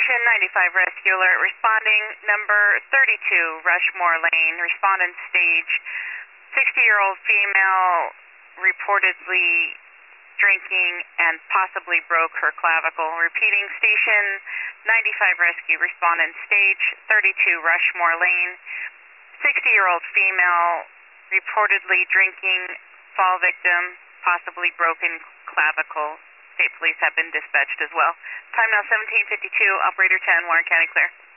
Station 95 Rescue Alert responding, number 32 Rushmore Lane, respondent stage, 60-year-old female reportedly drinking and possibly broke her clavicle. Repeating, Station 95 Rescue, respondent stage, 32 Rushmore Lane, 60-year-old female reportedly drinking, fall victim, possibly broken clavicle. State police have been dispatched as well. Time now 17:52, operator 10, Warren County clear.